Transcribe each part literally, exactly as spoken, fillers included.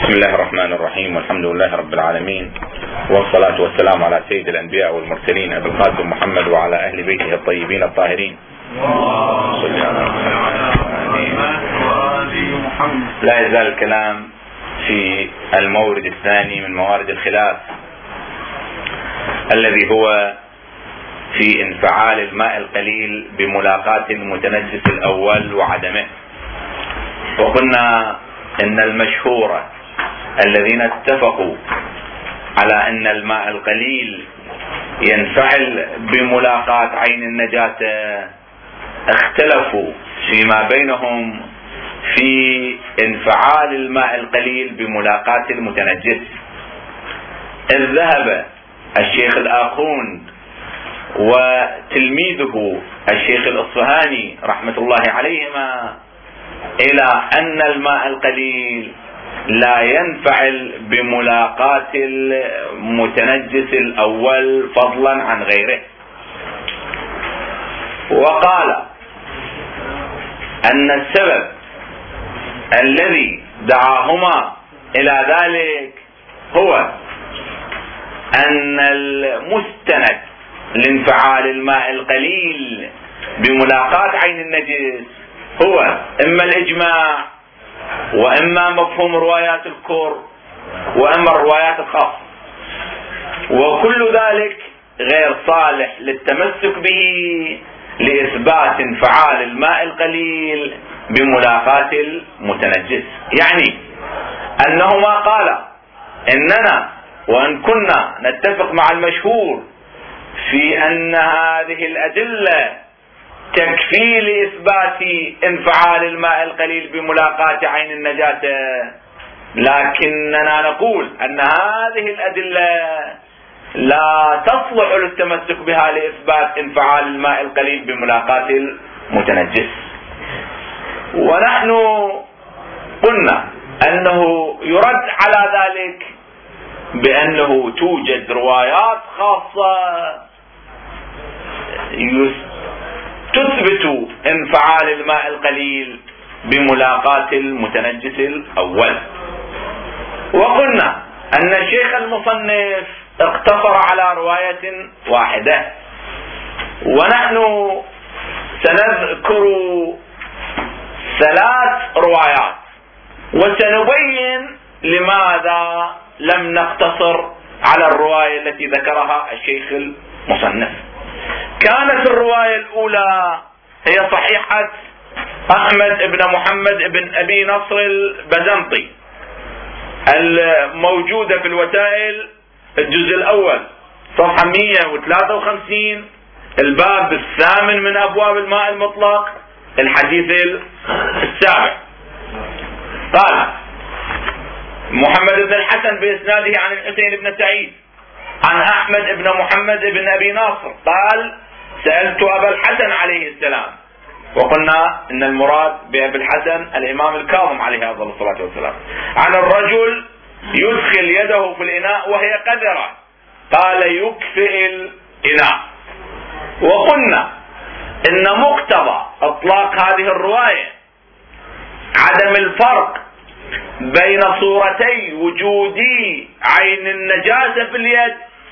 بسم الله الرحمن الرحيم، والحمد لله رب العالمين، والصلاة والسلام على سيد الأنبياء والمرسلين أبي القاسم محمد وعلى أهل بيته الطيبين الطاهرين. لا يزال الكلام في المورد الثاني من موارد الخلاف الذي هو في انفعال الماء القليل بملاقاة المتنجس الأول وعدمه. وقلنا إن المشهور الذين اتفقوا على أن الماء القليل ينفعل بملاقاة عين النجاسة اختلفوا فيما بينهم في انفعال الماء القليل بملاقاة المتنجس. إذ ذهب الشيخ الآخوند وتلميذه الشيخ الأصفهاني رحمة الله عليهما إلى أن الماء القليل لا ينفعل بملاقاة المتنجس الأول فضلا عن غيره، وقال أن السبب الذي دعاهما إلى ذلك هو أن المستند لانفعال الماء القليل بملاقاة عين النجس هو إما الإجماع وإما مفهوم روايات الكور وإما الروايات الخاصة، وكل ذلك غير صالح للتمسك به لإثبات انفعال الماء القليل بملاقاة المتنجس. يعني أنهما قال إننا وإن كنا نتفق مع المشهور في أن هذه الأدلة تكفي لإثبات انفعال الماء القليل بملاقاة عين النجاسة، لكننا نقول أن هذه الأدلة لا تصلح للتمسك بها لإثبات انفعال الماء القليل بملاقاة المتنجس. ونحن قلنا أنه يرد على ذلك بأنه توجد روايات خاصة تثبت انفعال الماء القليل بملاقاة المتنجس الأول. وقلنا أن الشيخ المصنف اقتصر على رواية واحدة، ونحن سنذكر ثلاث روايات وسنبين لماذا لم نقتصر على الرواية التي ذكرها الشيخ المصنف. كانت الرواية الأولى هي صحيحة أحمد بن محمد بن أبي نصر البزنطي الموجودة في الوسائل الجزء الأول صفحة مئة وثلاثة وخمسين الباب الثامن من أبواب الماء المطلق الحديث السابع. قال محمد بن الحسن بإسناده عن الحسين بن سعيد عن أحمد بن محمد بن أبي ناصر قال سألت أبا الحسن عليه السلام، وقلنا إن المراد بأبي الحسن الإمام الكاظم عليه أفضل الصلاة والسلام، عن الرجل يدخل يده في الإناء وهي قذرة، قال يكفئ الإناء. وقلنا إن مقتضى إطلاق هذه الرواية عدم الفرق بين صورتي وجود عين النجاسة في اليد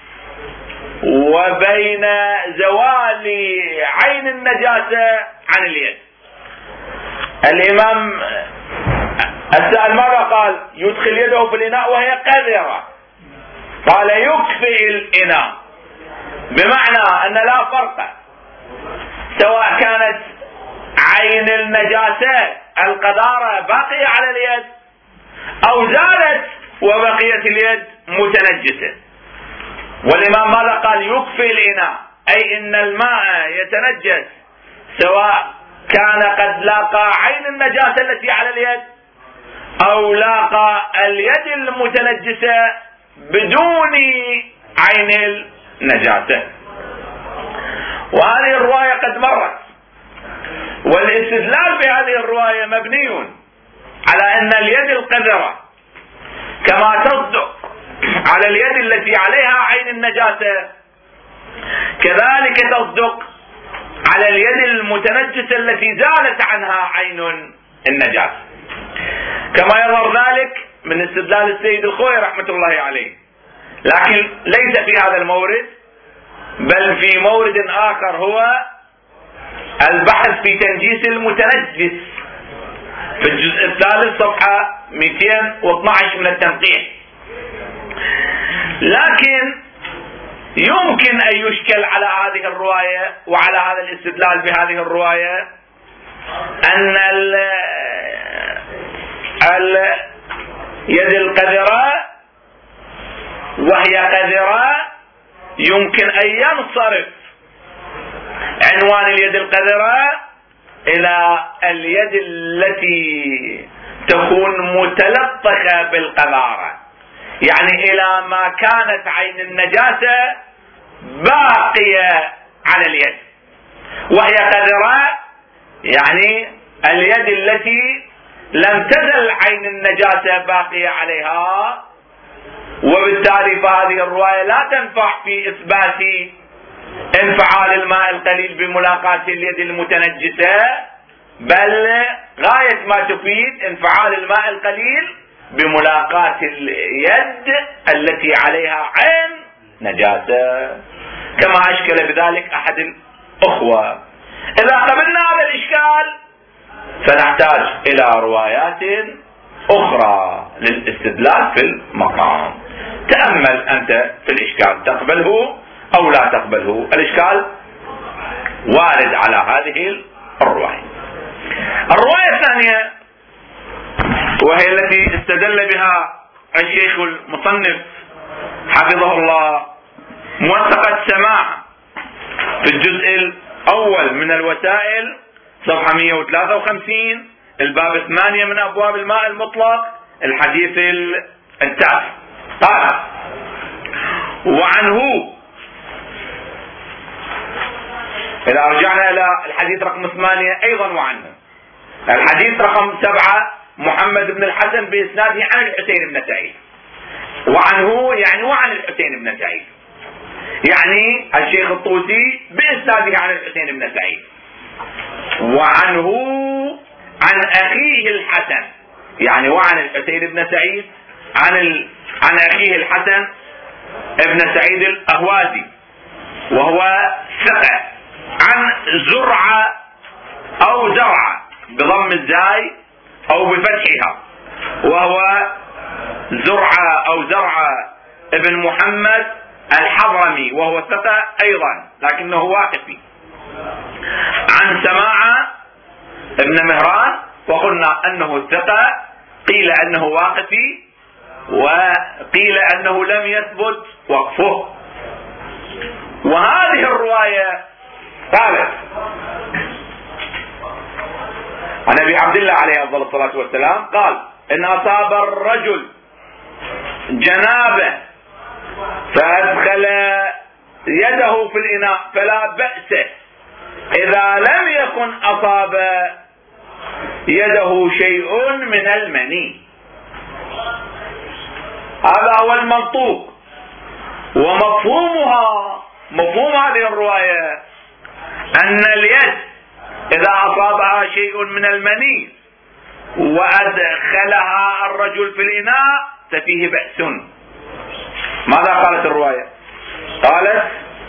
وبين زوال عين النجاسة عن اليد. الإمام السائل ماذا قال؟ يدخل يده في الإناء وهي قذرة، قال يكفئ الإناء، بمعنى أن لا فرق سواء كانت عين النجاسة القذارة باقية على اليد أو زالت وبقيت اليد متنجسة. والإمام ماذا قال؟ يكفي الإناء، أي إن الماء يتنجس سواء كان قد لاقى عين النجاسة التي على اليد أو لاقى اليد المتنجسة بدون عين النجاسة. وهذه الرواية قد مرت، والاستدلال بهذه الرواية مبني على أن اليد القذرة كما تصدق على اليد التي عليها عين النجاسة كذلك تصدق على اليد المتنجسة التي زالت عنها عين النجاسة، كما يظهر ذلك من استدلال السيد الخوئي رحمة الله عليه، لكن ليس في هذا المورد، بل في مورد آخر هو البحث في تنجيس المتنجس في الجزء الثالث صفحة مئتين واثني عشر من التنقيح. لكن يمكن أن يشكل على هذه الرواية وعلى هذا الاستدلال بهذه الرواية أن اليد القذرة وهي قذرة يمكن أن ينصرف عنوان اليد القذرة إلى اليد التي تكون متلطخة بالقذارة، يعني إلى ما كانت عين النجاسة باقية على اليد وهي قذرة، يعني اليد التي لم تزل عين النجاسة باقية عليها، وبالتالي فهذه الرواية لا تنفع في إثبات انفعال الماء القليل بملاقاة اليد المتنجسة، بل غاية ما تفيد انفعال الماء القليل بملاقاة اليد التي عليها عين نجاسة، كما أشكل بذلك أحد الأخوة. إذا قبلنا هذا الإشكال فنحتاج إلى روايات أخرى للاستدلال في المقام. تأمل أنت في الإشكال، تقبله أو لا تقبله، الإشكال وارد على هذه الرواية. الرواية الثانية وهي التي استدل بها الشيخ المصنف حفظه الله، موثقة سماع في الجزء الأول من الوسائل صفحة مئة وثلاثة وخمسين، الباب الثمانية من أبواب الماء المطلق، الحديث التاسع. قال: وعنه، إذا رجعنا إلى الحديث رقم ثمانية أيضا وعنه، الحديث رقم سبعة محمد بن الحسن بإسناده عن الحسين بن سعيد، وعنه يعني وعن الحسين بن سعيد، يعني الشيخ الطوسي بإسناده عن الحسين بن سعيد، وعنه عن أخيه الحسن، يعني وعن الحسين بن سعيد عن ال... عن أخيه الحسن ابن سعيد الأهوازي وهو ثقة، عن زرعة أو زرعة بضم الزاي أو بفتحها، وهو زرعة أو زرعة ابن محمد الحضرمي وهو ثقة أيضا لكنه واقفي، عن سماعة ابن مهران وقلنا أنه ثقة، قيل أنه واقفي وقيل أنه لم يثبت وقفه. وهذه الرواية قالت عن أبي عبد الله عليه أفضل الصلاة والسلام قال: إن أصاب الرجل جنابه فأدخل يده في الإناء فلا بأس إذا لم يكن أصاب يده شيء من المني. هذا هو المنطوق، ومفهومها مفهوم هذه الرواية أن اليد إذا أصابها شيء من المني وأدخلها الرجل في الإناء ففيه بأس. ماذا قالت الرواية؟ قالت: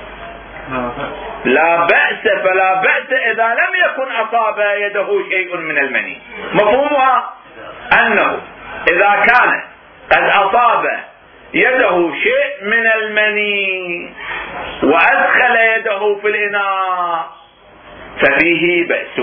لا بأس، فلا بأس إذا لم يكن أصاب يده شيء من المني. مفهومها أنه إذا كان قد أصاب يده شيء من المني وأدخل يده في الإناء ففيه بأس.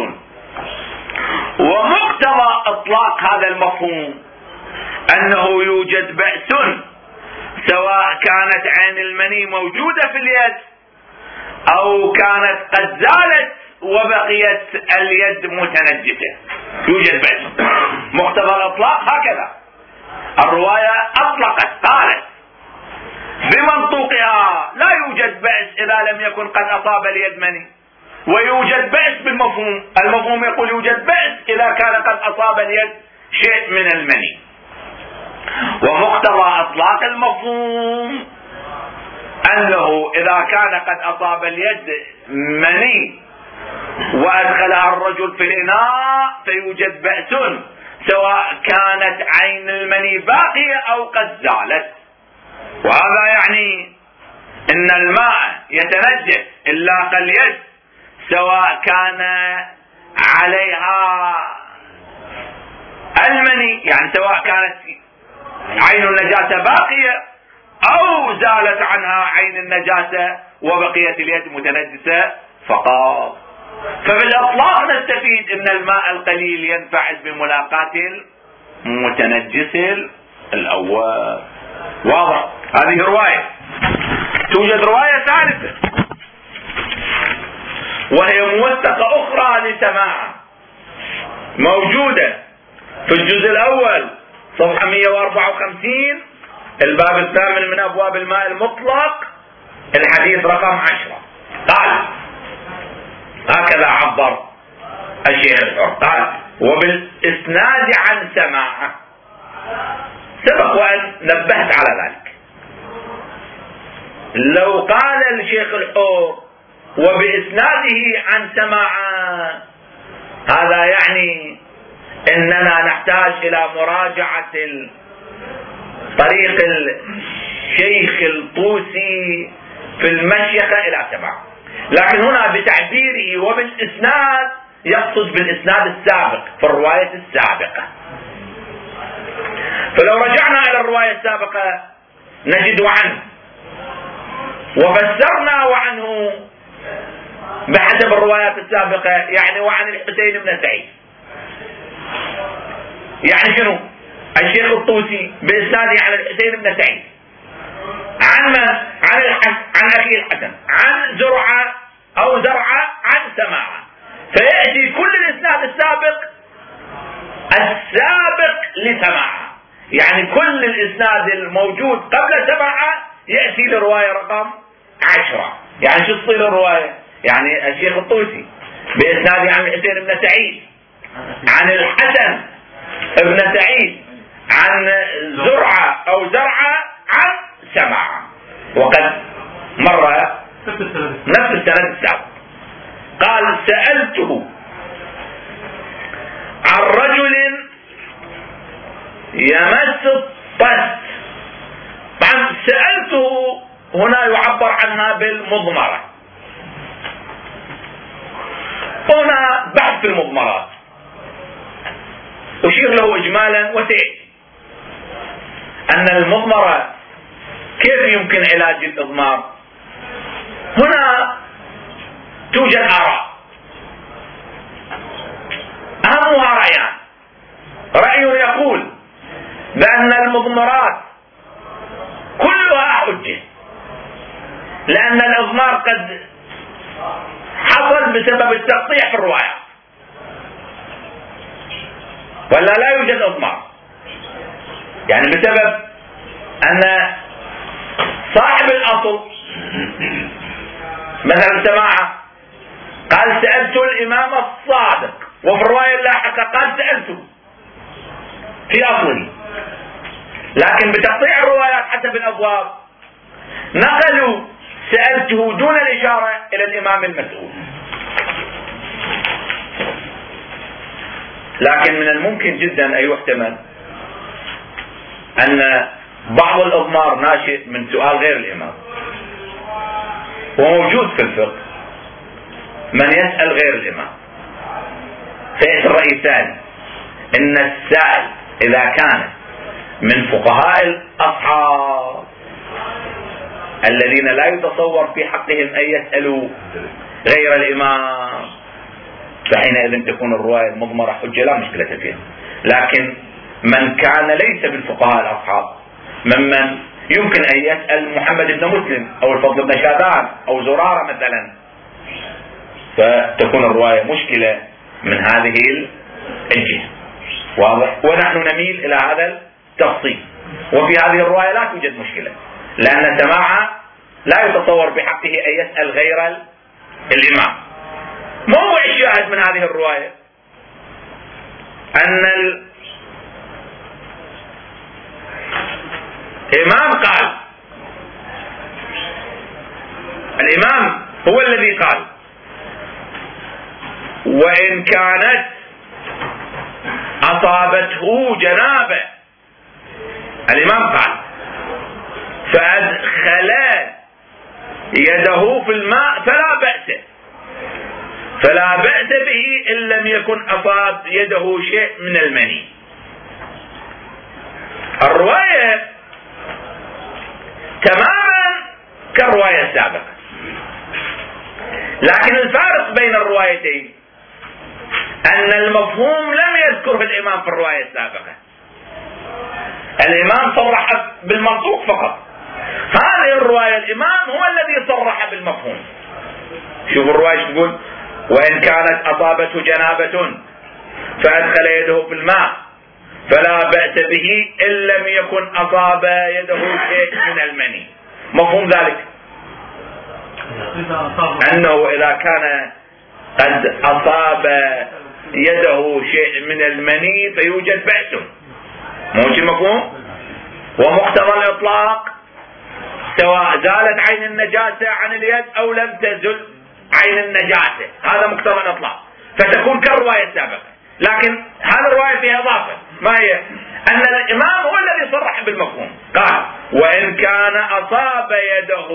ومقتضى إطلاق هذا المفهوم أنه يوجد بأس سواء كانت عين المني موجودة في اليد أو كانت قد زالت وبقيت اليد متنجسة، يوجد بأس. مقتضى الإطلاق هكذا الرواية أطلقت، قالت بمنطوقها لا يوجد بأس إذا لم يكن قد أصاب اليد مني، ويوجد بأس بالمفهوم. المفهوم يقول يوجد بأس إذا كان قد أصاب اليد شيء من المني. ومقتضى إطلاق المفهوم أنه إذا كان قد أصاب اليد مني وأدخلها الرجل في الإناء فيوجد بأس سواء كانت عين المني باقية أو قد زالت. وهذا يعني أن الماء يتنجس إلا قليل سواء كان عليها المني، يعني سواء كانت عين النجاسة باقية أو زالت عنها عين النجاسة وبقيت اليد متنجسة فقط. فبالإطلاق نستفيد أن الماء القليل ينفعل بملاقاة المتنجس الأول. واضح؟ هذه رواية. توجد رواية ثالثة وهي موثقة أخرى لسماعة موجودة في الجزء الأول صفحة مئة وأربعة وخمسين الباب الثامن من أبواب الماء المطلق الحديث رقم عشرة. قال هكذا عبر الشيخ الحر، قال وبالإسناد عن سماعة. سبق وأن نبهت على ذلك. لو قال الشيخ الحر وبإسناده عن سماعة هذا يعني أننا نحتاج إلى مراجعة طريق الشيخ الطوسي في المشيخة إلى سماعة، لكن هنا بتعبيره وبالإسناد يقصد بالإسناد السابق في الرواية السابقة. فلو رجعنا إلى الرواية السابقة نجد عنه وفسرنا وعنه بحسب الروايات السابقة، يعني وعن الحسين بن سعيد. يعني شنو؟ الشيخ الطوسي بإسناده عن الحسين بن سعيد عن من؟ عن الحسن، عن أخي الحسن، عن زرعة أو زرعة عن سماعة. فيأتي كل الإسناد السابق السابق لسماعة، يعني كل الإسناد الموجود قبل سماعة يأتي لرواية رقم عشرة. يعني شو تصير الرواية؟ يعني الشيخ الطوسي بإسناده عن الحسين بن سعيد عن الحسن ابن سعيد عن زرعة أو زرعة عن سماعة، وقد مر نفس السند السابق. قال سألته عن رجل يمس الطست. طبعا سألته هنا يعبر عنها بالمضمرة. هنا بحث في المضمرات أشير له إجمالا وسيأتي أن المضمرة كيف يمكن علاج الإضمار. هنا توجد آراء، أهمها رأيان. رأي يقول بأن المضمرات كلها حجة، لأن الإضمار قد حصل بسبب التقطيع في الروايات، ولا لا يوجد إضمار، يعني بسبب أن صاحب الأصل مثلا سماعة قال سألت الإمام الصادق، وفي الرواية اللاحقة قال سألته في أصله، لكن بتقطيع الروايات حسب الأبواب نقلوا سألته دون الإشارة إلى الإمام المسؤول. لكن من الممكن جدا أن يحتمل أن بعض الإضمار ناشئ من سؤال غير الإمام، وموجود في الفقه من يسأل غير الإمام. فيأتي الرأي الثاني إن السائل إذا كان من فقهاء الأصحاب الذين لا يتصور في حقهم أن يسألوا غير الإمام، فحينئذ تكون الرواية المضمرة حجة لا مشكلة فيها. لكن من كان ليس من فقهاء الأصحاب ممن يمكن أن يسأل محمد بن مسلم أو الفضل بن شاذان أو زرارة مثلا، فتكون الرواية مشكلة من هذه الجهة. واضح؟ ونحن نميل إلى هذا التفصيل. وفي هذه الرواية لا توجد مشكلة، لأن سماعة لا يتصور بحقه أن يسأل غير الإمام. موضوع الشاهد من هذه الرواية أن الإمام قال، الإمام هو الذي قال وإن كانت أصابته جنابة، الإمام قال فأدخل يده في الماء فلا بأس، فلا بأس به إن لم يكن أصاب يده شيء من المني. الرواية تماما كالرواية السابقة، لكن الفارق بين الروايتين أن المفهوم لم يذكره الإمام في الرواية السابقة، الإمام صرح بالمنطوق فقط. هذه الرواية الإمام هو الذي صرح بالمفهوم. شوفوا الرواية تقول وإن كانت أصابته جنابة فأدخل يده في الماء فلا بأس به إن لم يكن أصاب يده شيء من المني. مفهوم ذلك أنه إذا كان قد أصاب يده شيء من المني فيوجد بأس، مو مفهوم؟ ومقتضى الإطلاق سواء زالت عين النجاسة عن اليد أو لم تزل عين النجاسة، هذا مقتضى الإطلاق، فتكون كالرواية السابقة. لكن هذه الرواية فيها إضافة، ما هي؟ أن الإمام هو الذي صرح بالمفهوم، قال وإن كان أصاب يده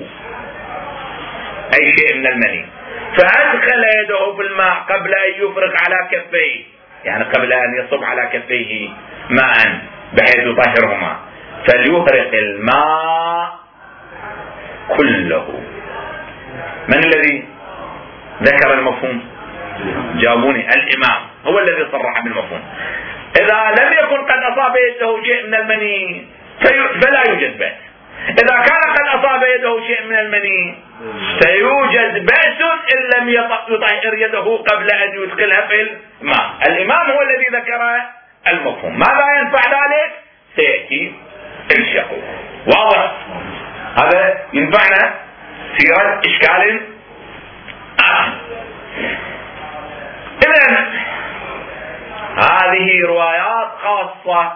أي شيء من المني فأدخل يده في الماء قبل أن يفرغ على كفيه، يعني قبل أن يصب على كفيه ماء بحيث يطهرهما، فليفرغ الماء كله. من الذي ذكر المفهوم؟ جاوبوني. الإمام هو الذي صرح بالمفهوم. إذا لم يكن قد أصاب يده شيء من المني فلا يوجد بأس، إذا كان قد أصاب يده شيء من المني سيوجد بأس إن لم يطهر يده قبل أن يدخلها في الماء. الإمام هو الذي ذكر المفهوم. ماذا ينفع ذلك؟ سيأتي إن شاء الله. واضح؟ هذا ينفعنا في رد إشكال آخر. إذن هذه روايات خاصة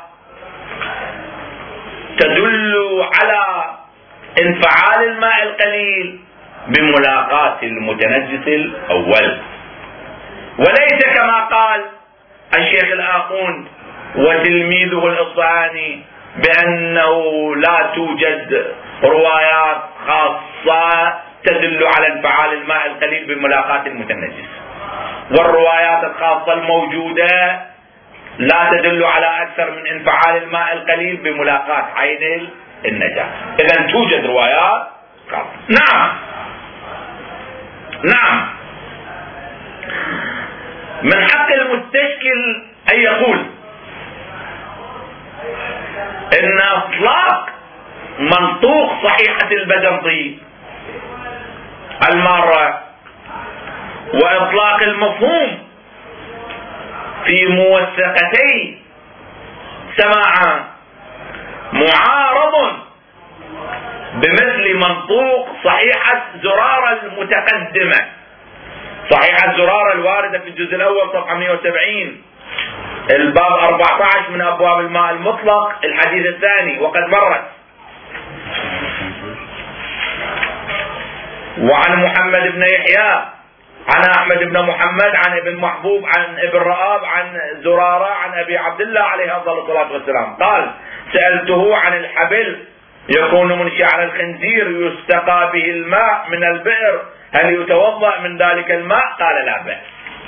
تدل على انفعال الماء القليل بملاقاة المتنجس الأول، وليس كما قال الشيخ الآخون وتلميذه الإصفهاني بأنه لا توجد روايات خاصة تدل على انفعال الماء القليل بملاقاة المتنجس، والروايات الخاصة الموجودة لا تدل على أكثر من انفعال الماء القليل بملاقاة عين النجاسة. إذن توجد روايات خاصة. نعم نعم من حق المستشكل أن يقول إن إطلاق منطوق صحيحة البدرطي المارة وإطلاق المفهوم في موثقتي سماعة معارض بمثل منطوق صحيحة زرارة المتقدمة، صحيحة زرارة الواردة في الجزء الأول صفحة مئة وسبعين الباب أربعة عشر من أبواب الماء المطلق الحديث الثاني وقد مرت. وعن محمد بن يحيى عن أحمد بن محمد عن ابن محبوب عن ابن رآب عن زرارة عن أبي عبد الله عليه أفضل الصلاة والسلام قال سألته عن الحبل يكون من شعر الخنزير يستقى به الماء من البئر هل يتوضأ من ذلك الماء؟ قال لا بأس.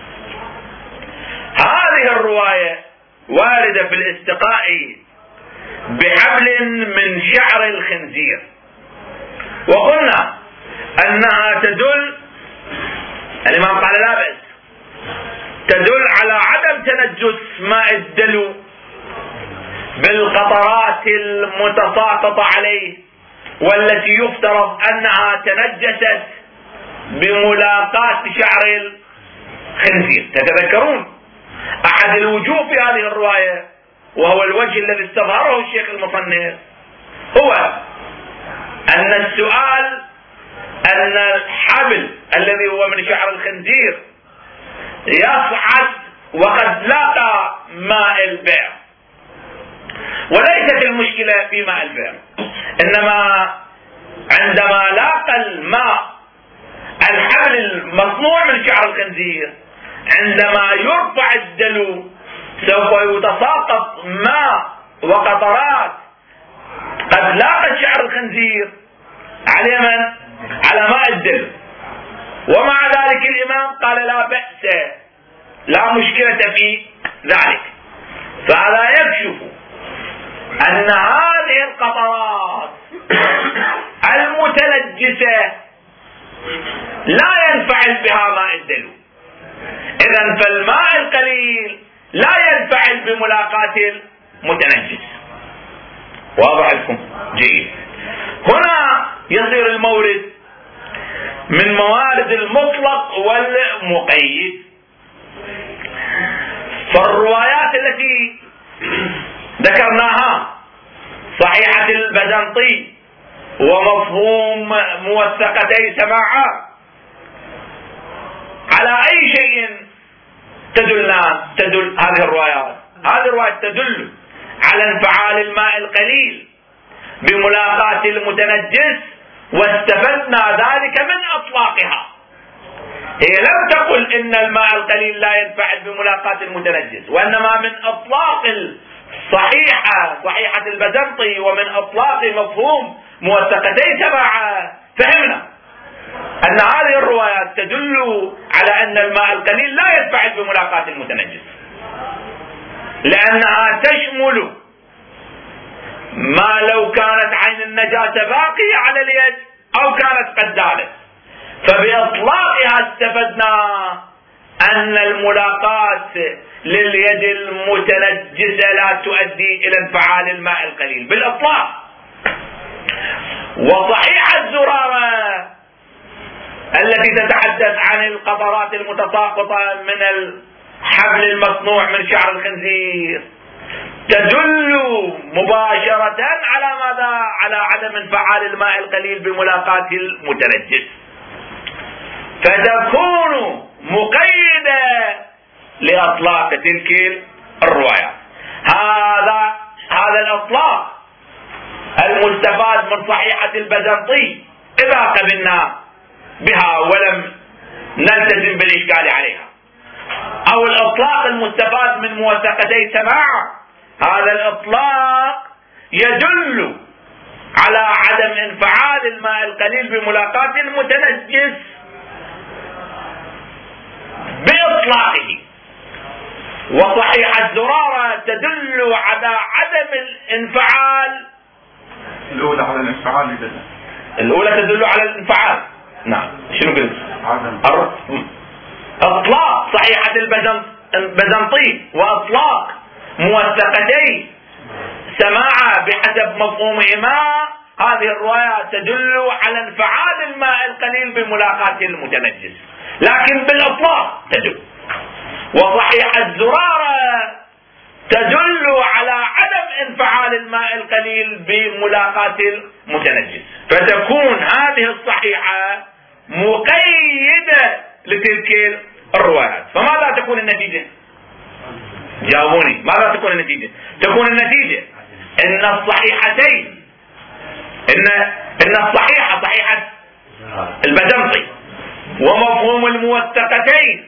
هذه الرواية واردة في الاستقاء بحبل من شعر الخنزير، وقلنا أنها تدل، الإمام قال لا بأس، تدل على عدم تنجس ماء الدلو بالقطرات المتساقطة عليه والتي يفترض أنها تنجست بملاقاة شعر الخنزير. تتذكرون أحد الوجوه في هذه الرواية وهو الوجه الذي استظهره الشيخ المصنف هو أن السؤال أن الحبل الذي هو من شعر الخنزير يصعد وقد لاقى ماء البئر، وليست المشكلة في ماء البئر، إنما عندما لاقى الماء الحبل المصنوع من شعر الخنزير عندما يرفع الدلو سوف يتساقط ماء وقطرات قد لاقت شعر الخنزير على من؟ على ماء الدلو. ومع ذلك الإمام قال لا بأس، لا مشكلة في ذلك. فهذا يكشف أن هذه القطرات المتنجسة لا ينفعل بها ماء الدلو. إذن فالماء القليل لا ينفعل بملاقاة المتنجس. واضح لكم؟ جيد. هنا يصير المورد من موارد المطلق والمقيد. فالروايات التي ذكرناها صحيحة البزنطي ومفهوم موثقتي سماعات على أي شيء تدلنا تدل هذه الروايات؟ هذه الروايات تدل على انفعال الماء القليل بملاقاة المتنجس، واستفدنا ذلك من أطلاقها. هي لم تقل إن الماء القليل لا ينفعل بملاقاة المتنجس، وإنما من أطلاق الصحيحة صحيحة البزنطي ومن أطلاق مفهوم موثقتي سماعة فهمنا أن هذه الروايات تدل على أن الماء القليل لا ينفعل بملاقاة المتنجس، لأنها تشمل ما لو كانت عين النجاسة باقية على اليد أو كانت قد دالت. فبإطلاقها استفدنا أن الملاقاة لليد المتنجسة لا تؤدي إلى انفعال الماء القليل بالإطلاق. وصحيح الزرارة التي تتحدث عن القطرات المتساقطة من الحبل المصنوع من شعر الخنزير تدل مباشرة على ماذا؟ على عدم انفعال الماء القليل بملاقاة المتنجس، فتكون مقيدة لأطلاق تلك الروايات. هذا هذا الأطلاق المستفاد من صحيحة البزنطي إذا قبلنا بها ولم نلتزم بالإشكال عليها، أو الإطلاق المستفاد من موثقتي سماعة، هذا الإطلاق يدل على عدم انفعال الماء القليل بملاقاة المتنجس بإطلاقه. وصحيح الزرارة تدل على عدم الانفعال. الأولى على الانفعال يدل. الأولى تدل على الانفعال. نعم. شنو قلت؟ عدم. اطلاق صحيحة البزنطي واطلاق موثقتي سماعة بحسب مفهومهما، هذه الرواية تدل على انفعال الماء القليل بملاقاة المتنجس، لكن بالاطلاق تدل. وصحيح الزرارة تدل على عدم انفعال الماء القليل بملاقاة المتنجس، فتكون هذه الصحيحة مقيدة لتلك الروايات. فماذا تكون النتيجة؟ جاوبوني، ماذا تكون النتيجة؟ تكون النتيجة ان الصحيحتين ان ان الصحيحة صحيحة البزنطي ومفهوم الموثقتين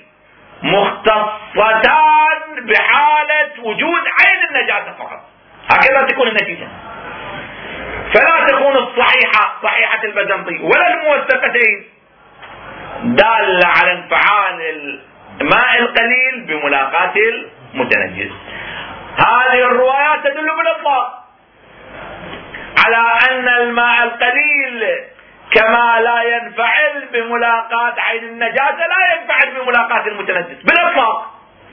مختصتان بحالة وجود عين النجاسة فقط. هكذا تكون النتيجة. فلا تكون الصحيحة صحيحة البزنطي ولا الموثقتين دالة على انفعال الماء القليل بملاقاة المتنجس. هذه الروايات تدل بالإطلاق على أن الماء القليل كما لا ينفعل بملاقاة عين النجاسة لا ينفعل بملاقاة المتنجس بالإطلاق.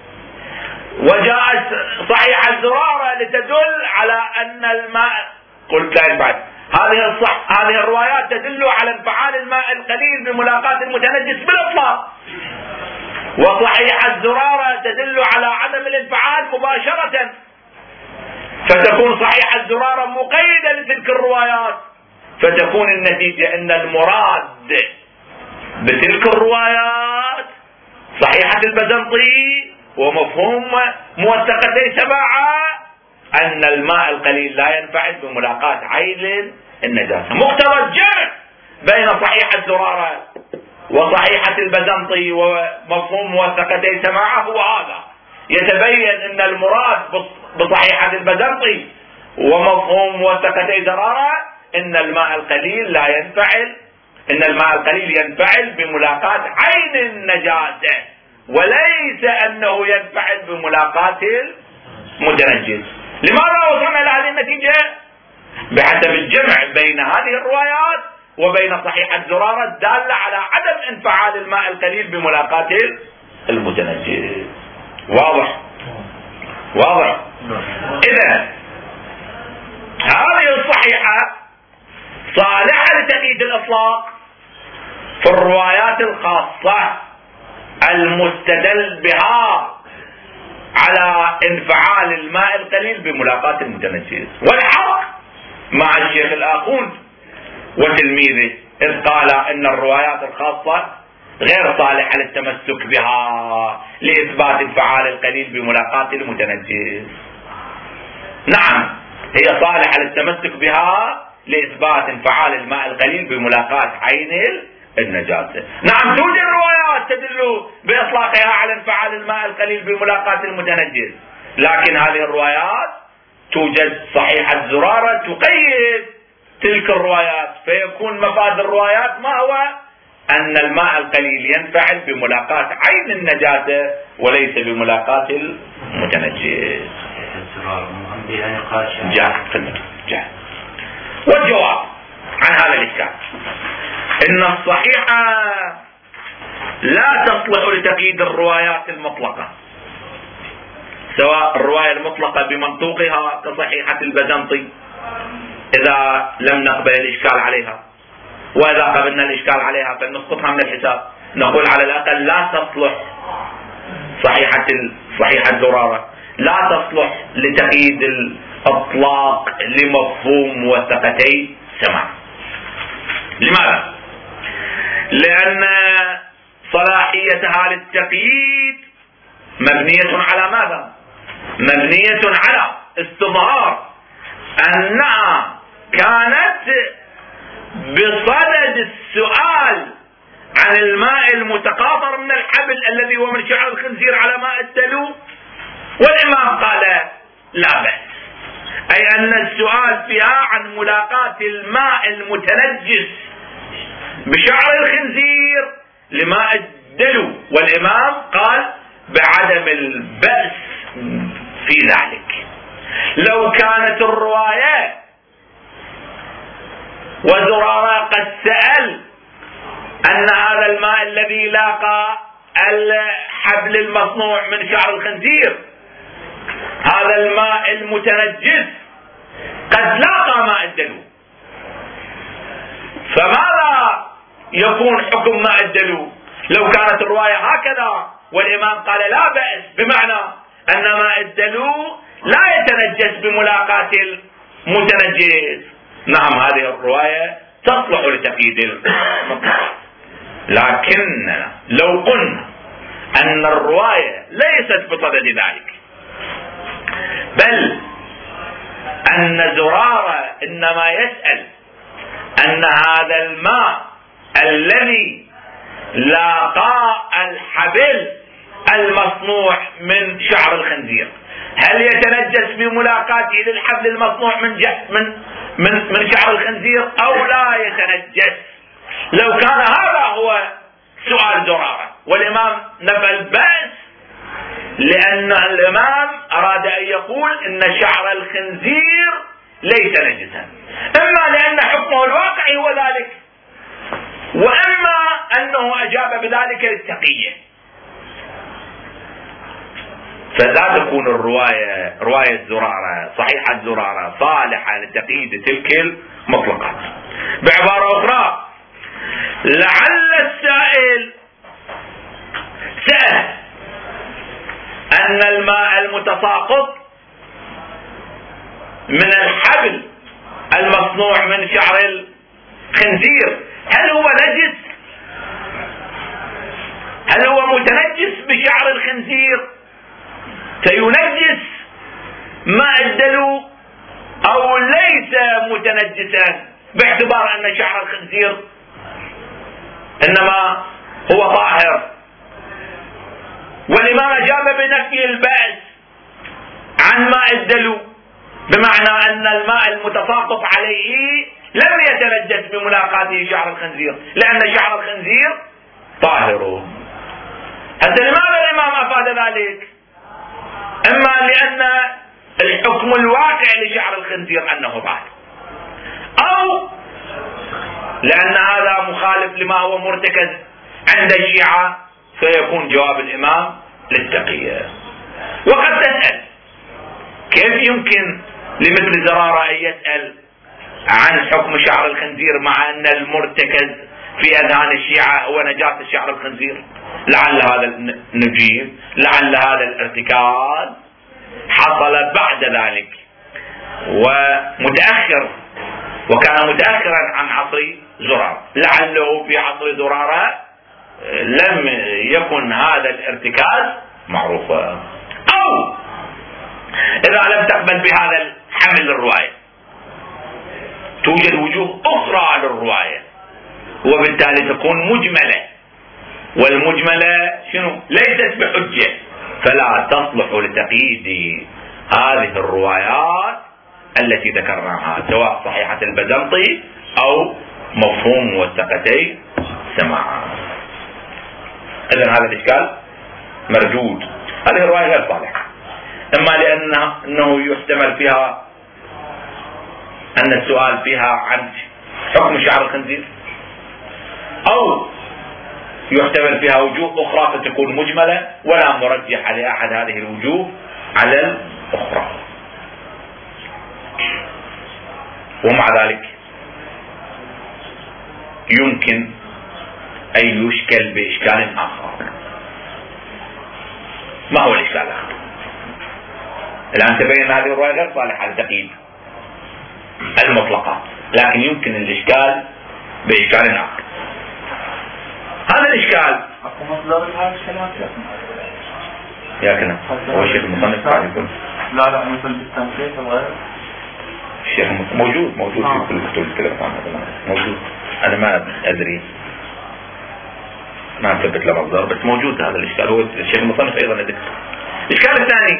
وجاءت صحيح الزرارة لتدل على أن الماء، قلت لا بعد هذه الصح هذه الروايات تدل على انفعال الماء القليل بملاقاة المتنجس بالإطلاق. وصحيح الزرارة تدل على عدم الانفعال مباشرة، فتكون صحيح الزرارة مقيدة لتلك الروايات، فتكون النتيجة ان المراد بتلك الروايات صحيحة البزنطي ومفهوم موثقتي سماعة ان الماء القليل لا ينفعل بملاقاة عين النجاسة. مقتضى الجمع بين صحيح الزرارة وصحيحة البزنطي ومفهوم موثقتي سماعة هو هذا، يتبين ان المراد بصحيحة البزنطي ومفهوم موثقتي زرارة ان الماء القليل لا ينفعل، ان الماء القليل ينفعل بملاقاة عين النجاسة وليس انه ينفعل بملاقاة المتنجس. لماذا وصلنا الى هذه النتيجة؟ بحسب الجمع بين هذه الروايات وبين صحيحة زرارة الدالة على عدم انفعال الماء القليل بملاقاة المتنجس. واضح؟ واضح؟ اذا هذه الصحيحة صالحة لتقييد الإطلاق في الروايات الخاصة المستدل بها على انفعال الماء القليل بملاقاة المتنجس. والحق مع الشيخ الآخوند وتلميذه إذ قال إن الروايات الخاصة غير صالحة للتمسك بها لإثبات انفعال القليل بملاقاة المتنجس. نعم هي صالحة للتمسك بها لإثبات انفعال الماء القليل بملاقاة عين النجاسة. نعم توجد روايات تدل بإطلاقها على انفعال الماء القليل بملاقاة المتنجس، لكن هذه الروايات توجد صحيحة زرارة تقيد تلك الروايات، فيكون مفاد الروايات ما هو؟ أن الماء القليل ينفعل بملاقاة عين النجاسة وليس بملاقاة المتنجس. جاء جاء والجواب عن هذا الإشكال إن الصحيحة لا تصلح لتقييد الروايات المطلقة، سواء الرواية المطلقة بمنطوقها كصحيحة البزنطي إذا لم نقبل الإشكال عليها، وإذا قبلنا الإشكال عليها فلنسقطها من الحساب، نقول على الأقل لا تصلح صحيحة صحيحة زرارة لا تصلح لتقييد الإطلاق لمفهوم موثقتي سماع. لماذا؟ لأن صلاحيتها للتقييد مبنية على ماذا؟ مبنية على استظهار أنها كانت بصدد السؤال عن الماء المتقاطر من الحبل الذي هو من شعر الخنزير على ماء الدلو، والإمام قال لا بأس، أي أن السؤال فيها عن ملاقاة الماء المتنجس بشعر الخنزير لماء الدلو، والإمام قال بعدم البأس في ذلك. لو كانت الرواية وزرارة قد سأل أن هذا الماء الذي لاقى الحبل المصنوع من شعر الخنزير هذا الماء المتنجس قد لاقى ماء الدلو، فماذا يكون حكم ماء الدلو لو كانت الرواية هكذا والإمام قال لا بأس، بمعنى أن ماء الدلو لا يتنجس بملاقاة المتنجس؟ نعم هذه الرواية تصلح لتقييد المطلق، لكن لو قلنا أن الرواية ليست بصدد ذلك، بل أن زرارة إنما يسأل أن هذا الماء الذي لاقى الحبل المصنوع من شعر الخنزير هل يتنجس بملاقاته للحبل المصنوع من من من من شعر الخنزير أو لا يتنجس؟ لو كان هذا هو سؤال زرارة والإمام نفى البأس، لأن الإمام أراد أن يقول إن شعر الخنزير ليس نجسا، إما لأن حكمه الواقعي هو ذلك، وإما أنه أجاب بذلك للتقية. فلا تكون الرواية رواية زرارة صحيحة زرارة صالحة لتقييد تلك المطلقات. بعبارة أخرى، لعل السائل سأل أن الماء المتساقط من الحبل المصنوع من شعر الخنزير هل هو نجس؟ هل هو متنجس بشعر الخنزير فينجس ماء الدلو أو ليس متنجسا باعتبار أن شعر الخنزير إنما هو طاهر؟ والإمام أجاب بنفي البأس عن ماء الدلو، بمعنى أن الماء المتساقط عليه لم يتنجس بملاقاته شعر الخنزير، لأن شعر الخنزير طاهر. هذا لماذا الإمام أفاد ذلك؟ إما لأن الحكم الواقع لشعر الخنزير أنه طاهر، أو لأن هذا مخالف لما هو مرتكز عند الشيعة، فيكون جواب الإمام للتقية. وقد تسأل كيف يمكن لمثل زرارة أن يسأل عن حكم شعر الخنزير مع أن المرتكز في أذهان الشيعة هو نجاسة شعر الخنزير؟ لعل هذا نجيب لعل هذا الارتكاز حصل بعد ذلك ومتأخر، وكان متأخرا عن عصر زرارة، لعله في عصر زرارة لم يكن هذا الارتكاز معروفا، أو إذا لم تقبل بهذا الحمل الرواية توجد وجوه أخرى للرواية، وبالتالي تكون مجملة، والمجملة شنو؟ ليست بحجة، فلا تصلح لتقييد هذه الروايات التي ذكرناها، سواء صحيحة البزنطي أو مفهوم موثقتي سماعا. إذن هذا الإشكال مردود. هذه الرواية غير صالحة، إما لأنه أنه يحتمل فيها أن السؤال فيها عن حكم شعر الخنزير، أو يحتمل فيها وجوه أخرى فتكون مجملة ولا مرجح لأحد هذه الوجوه على الأخرى. ومع ذلك يمكن أن يشكل بإشكال آخر. ما هو الإشكال الآخر؟ الآن تبين هذه الرواية غير صالحة لتقييد المطلقات، لكن يمكن الإشكال بإشكال آخر. هذا الإشكال يا كنا هو الشيخ المصنف قاعد يقول لا لا مثل بالتنقيح الغير الشيخ موجود موجود في كل الكتب الكلام عنه موجود. أنا ما أدري ما أثبت له مصدر، بس موجود هذا الإشكال، هو الشيخ المصنف أيضا ذكر. الإشكال الثاني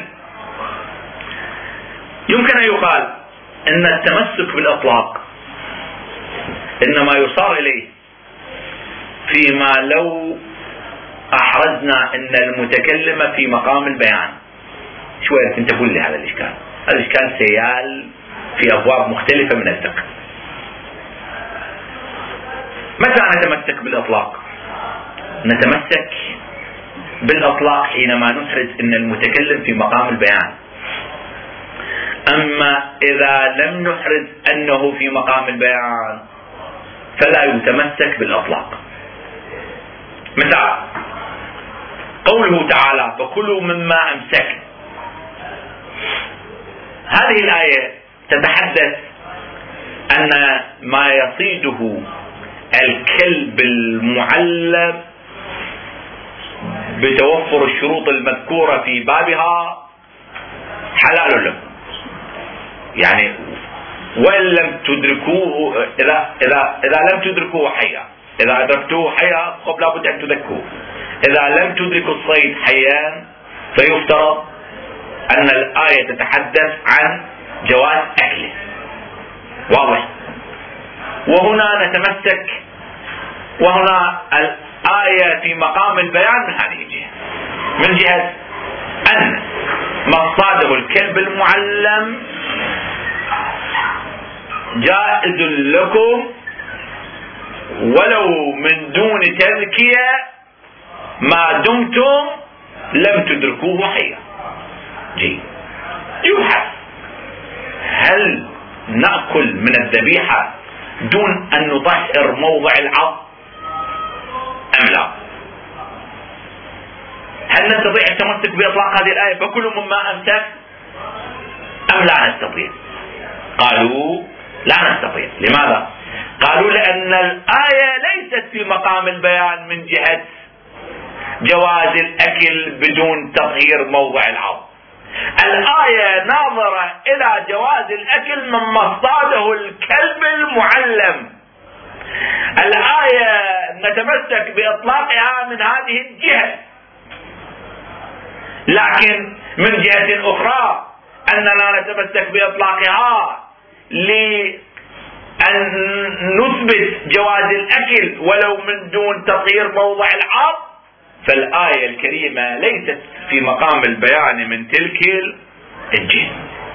يمكن أن يقال أن التمسك بالإطلاق إنما يصار إليه فيما لو أحرزنا أن المتكلم في مقام البيان. شوية أنت قول لي هذا الإشكال. هذا الإشكال سيال في أبواب مختلفة من الفقه. متى نتمسك بالإطلاق؟ نتمسك بالإطلاق حينما نحرز أن المتكلم في مقام البيان. أما إذا لم نحرز أنه في مقام البيان فلا يتمسك بالإطلاق. مثال قوله تعالى فكلوا مما أمسك، هذه الآية تتحدث أن ما يصيده الكلب المعلم بتوفر الشروط المذكورة في بابها حلال لكم، يعني وإن لم تدركوه، إذا, إذا, إذا لم تدركوه حيا، إذا أدركتوه حيا خب لابد أن تذكوه. إذا لم تدركوا الصيد حيا فيفترض أن الآية تتحدث عن جواز أكله. واضح؟ وهنا نتمسك، وهنا الآية في مقام البيان من هذه الجهة، من جهة أن مقصده الكلب المعلم جائز لكم ولو من دون تذكية ما دمتم لم تدركوه حيا. جيد. يبحث هل نأكل من الذبيحة دون أن نطهر موضع العظم أم لا؟ هل نستطيع التمسك بإطلاق هذه الآية فكلوا مما أمسك أم لا نستطيع؟ قالوا لا نستطيع. لماذا؟ قالوا لأن الآية ليست في مقام البيان من جهة جواز الأكل بدون تطهير موضع العظم. الآية ناظرة إلى جواز الأكل من مصاده الكلب المعلم. الآية نتمسك بإطلاقها من هذه الجهة. لكن من جهة أخرى أننا نتمسك بإطلاقها لأن نثبت جواز الأكل ولو من دون تطهير موضع العظم، فالآية الكريمة ليست في مقام البيان من تلك الجهة.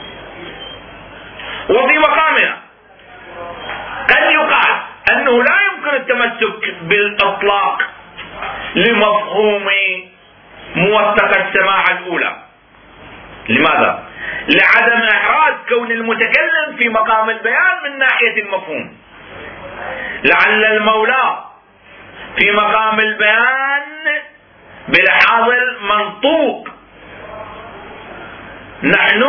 وفي مقامها قد يقال أنه لا يمكن التمسك بالإطلاق لمفهوم موثق السماع الأولى. لماذا؟ لعدم إحراز كون المتكلم في مقام البيان من ناحية المفهوم. لعل المولى في مقام البيان بلحاظ المنطوق، نحن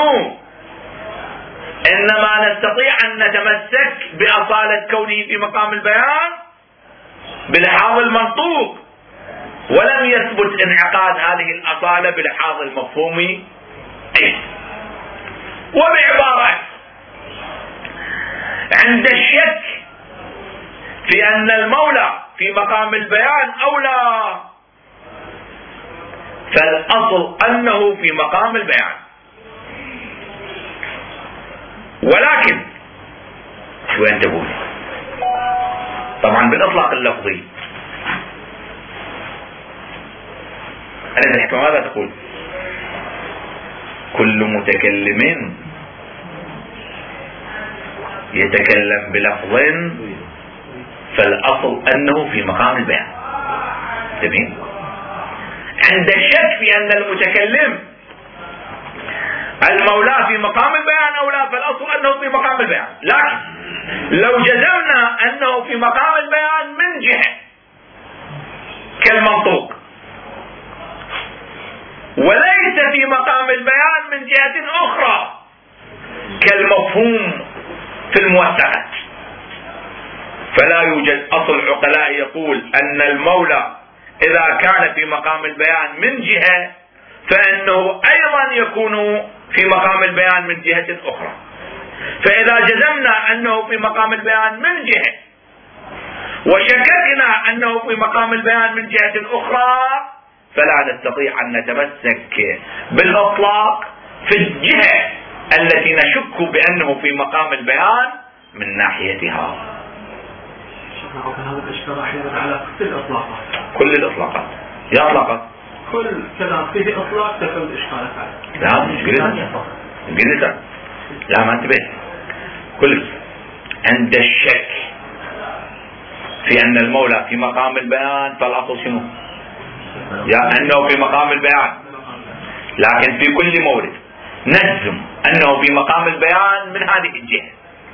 إنما نستطيع أن نتمسك بأصالة كونه في مقام البيان بلحاظ المنطوق، ولم يثبت انعقاد هذه الأصالة بلحاظ المفهوم أيضا. وبعبارة، عند الشك في أن المولى في مقام البيان أولى، فالأصل أنه في مقام البيان. ولكن شو أنت تقول؟ طبعا بالإطلاق اللفظي. أنا الحكمة ماذا تقول؟ كل متكلم يتكلم بلفظ فالأصل أنه في مقام البيان. جميل. عند الشك في أن المتكلم المولى في مقام البيان أو لا، فالأصل أنه في مقام البيان. لكن لو جزمنا أنه في مقام البيان من جهة كالمنطوق، وليس في مقام البيان من جهة أخرى كالمفهوم في الموثقات، فلا يوجد أصل عقلاء يقول أن المولى إذا كان في مقام البيان من جهة فإنه أيضا يكون في مقام البيان من جهة أخرى. فإذا جزمنا أنه في مقام البيان من جهة وشككنا أنه في مقام البيان من جهة أخرى، فلا نستطيع أن نتمسك بالإطلاق في الجهة التي نشك بأنه في مقام البيان من ناحيتها. هذا الإشكال راح يرد على كل الإطلاقات. كل الإطلاقات. يا إطلاقات. كل كلام فيه إطلاق تفهم الإشكالات عليه. لا مش قلت. قلت. لا ما انتبه. كل عند الشك في أن المولى في مقام البيان فالأصل شنو؟ يا أنه في مقام البيان. لكن في كل مورد نجزم أنه في مقام البيان من هذه الجهة،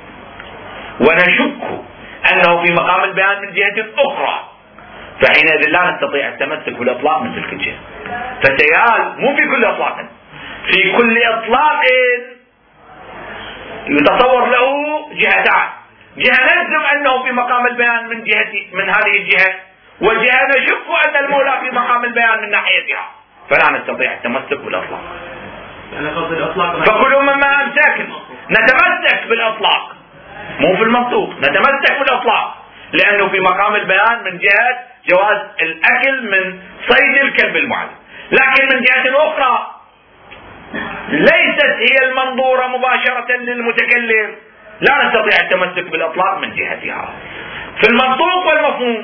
ونشك أنه في مقام البيان من جهة أخرى، فحينئذ لا نستطيع التمسك بالإطلاق من تلك الجهة. فسيال مو في كل إطلاق، في كل إطلاق يتصور له جهتان، جهة نجزم أنه في مقام البيان من جهة من هذه الجهة، وجهة نشك أن المولى في مقام البيان من ناحيتها، فلا نستطيع التمسك بالإطلاق. يعني قصد الإطلاق فكل مما أمساك نتمسك بالإطلاق، مو في المنطوق، نتمسك بالإطلاق، لأنه في مقام البيان من جهة جواز الأكل من صيد الكلب المعلم. لكن من جهة أخرى ليست هي المنظورة مباشرة للمتكلم، لا نستطيع التمسك بالإطلاق من جهتها. في المنطوق والمفهوم،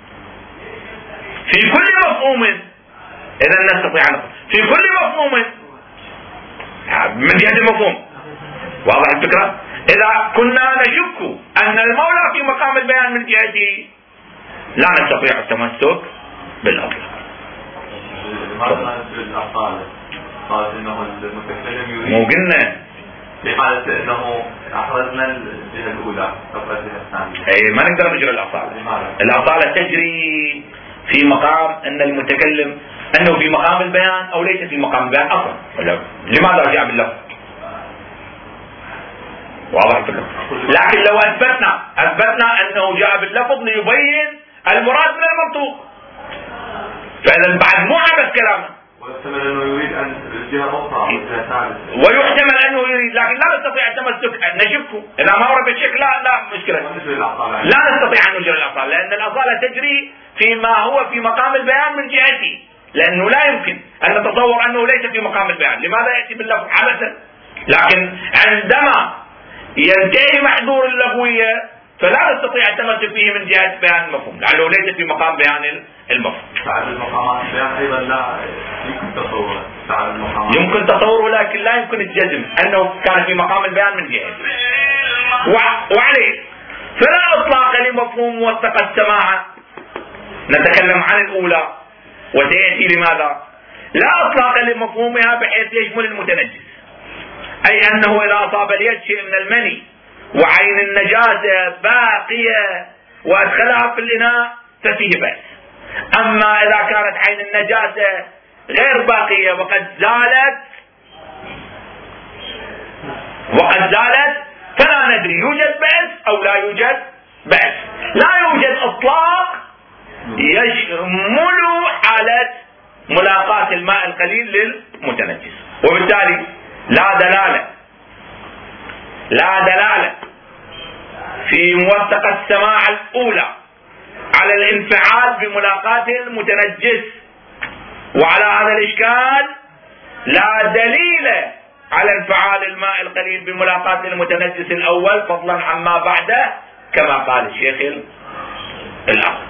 في كل مفهوم إذا نستطيع، في كل مفهوم من جهة المفهوم. واضح الفكرة؟ إذا كنا نشك أن المولى في مقام البيان من جهته لا نستطيع التمسك بالأطلاق. لماذا بالأصالة؟ قالت إنه المتكلم يريد، مو قلنا في حالة إنه أحرزنا الجهة الأولى قبل الجهة الثانية. أي ما نقدر نجري الأصالة. الأصالة تجري في مقام أن المتكلم أنه في مقام البيان أو ليس في مقام البيان أصلا. لماذا جاء باللفظ؟ واضح الفكرة. لكن لو أثبتنا أثبتنا أنه جاء باللفظ ليبين المراد من المنطوق، فإذا بعد مو عبث كلامه. ويحتمل أنه يريد أن الجهة أخرى أو الجهة ثالثة. ويحتمل أنه يريد، لكن لا نستطيع التمسك، نشكه. إذا ما ورد الشك لا لا مشكلة. لا نستطيع أن نجري الأصالة، لأن الأصالة تجري فيما هو في مقام البيان من جهته، لأنه لا يمكن أن نتصور أنه ليس في مقام البيان. لماذا يأتي باللفظ عبثا؟ لكن عندما ينتهي محظور اللغوية فلا نستطيع التمسك فيه من جهة بيان المفهوم، لأنه ليس في مقام بيان المفهوم. تعرف المقامات البيان أيضا لا يمكن تصوره. تعرف المقامات يمكن تصوره لكن لا يمكن الجزم أنه كان في مقام البيان من جهة. وعليه فلا إطلاق لمفهوم موثق السماع. نتكلم عن الأولى وسيأتي لماذا. لا إطلاق لمفهومها بحيث يشمل المتنجس، أي أنه إذا أصاب اليد شيء من المني وعين النجاسة باقية وأدخلها في الإناء ففيه بأس. أما إذا كانت عين النجاسة غير باقية وقد زالت وقد زالت فلا ندري يوجد بأس أو لا يوجد بأس. لا يوجد إطلاق يشمل حالة ملاقاة الماء القليل للمتنجس، وبالتالي لا دلالة لا دلالة في موثق السماع الأولى على الانفعال بملاقاة المتنجس. وعلى هذا الإشكال لا دليل على انفعال الماء القليل بملاقاة المتنجس الأول فضلا عما بعده كما قال الشيخ الأخ.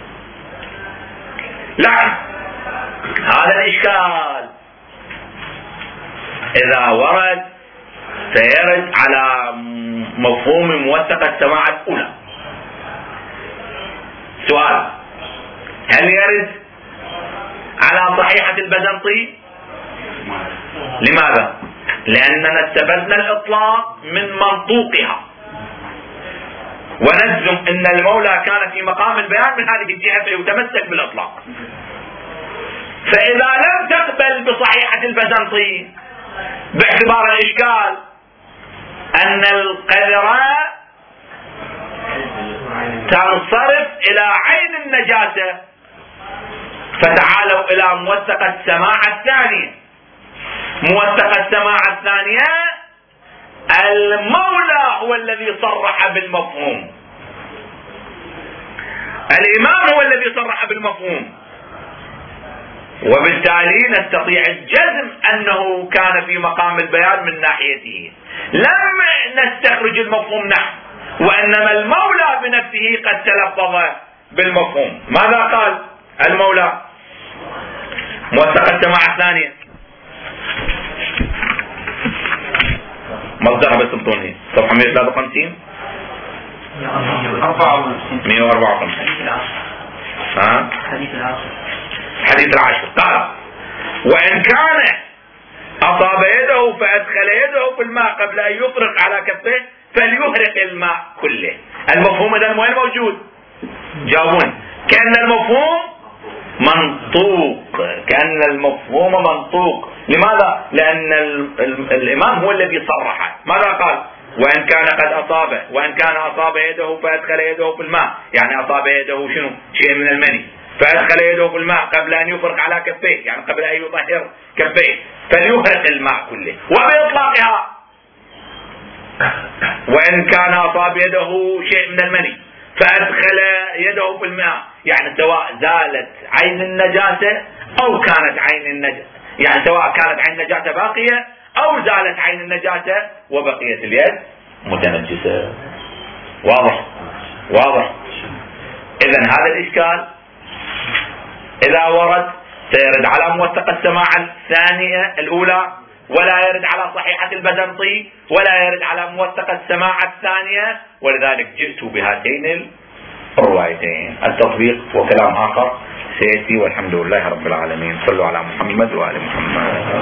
لكن هذا الإشكال إذا ورد سيرد على مفهوم موثق السماع الأولى. سؤال: هل يرد على صحيحة البزنطي؟ لماذا؟ لأننا استفدنا الإطلاق من منطوقها ونجزم أن المولى كان في مقام البيان من هذه الجهة فيتمسك بالإطلاق. فإذا لم تقبل بصحيحة البزنطي باعتبار الإشكال أن القدرة تنصرف إلى عين النجاسة، فتعالوا إلى موثق السماع الثانية. موثق السماع الثانية المولى هو الذي صرح بالمفهوم، الإمام هو الذي صرح بالمفهوم، وبالتالي نستطيع الجزم أنه كان في مقام البيان من ناحيته. لم نستخرج المفهوم نحن، وإنما المولى بنفسه قد تلفظ بالمفهوم. ماذا قال المولى؟ موثق السماع الثانية مصدرها بس بطوني صفحة مئة وثلاثة وخمسين مئة وأربعة وخمسين ها حديث العاشر حديث العاشر قال: وإن كان أصاب يده فأدخل يده في الماء قبل أن يفرق على كفه فليهرق الماء كله. المفهوم إذن وين موجود؟ جاوبون. كأن المفهوم منطوق، كأن المفهوم منطوق. لماذا؟ لأن الإمام هو الذي صرح. ماذا قال؟ وإن كان قد أصابه، وإن كان أصاب يده فأدخل يده في الماء، يعني أصاب يده شنو؟ شيء من المني، فأدخل يده في الماء قبل أن يفرق على كفيه، يعني قبل أن يطهر كفيه، فليهرق الماء كله. وبإطلاقها وإن كان أصاب يده شيء من المني فأدخل يده في الماء، يعني سواء زالت عين النجاسة أو كانت عين النجاسة، يعني سواء كانت عين النجاسة باقية أو زالت عين النجاسة وبقيت اليد متنجسة. واضح؟ واضح. إذن هذا الإشكال إذا ورد سيرد على موثق السماع الثانية الأولى، ولا يرد على صحيحة البزنطي، ولا يرد على موثق السماع الثانية. ولذلك جئت بهاتين الروايتين. التطبيق وكلام آخر سيأتي، والحمد لله رب العالمين. صلوا على محمد وآل محمد.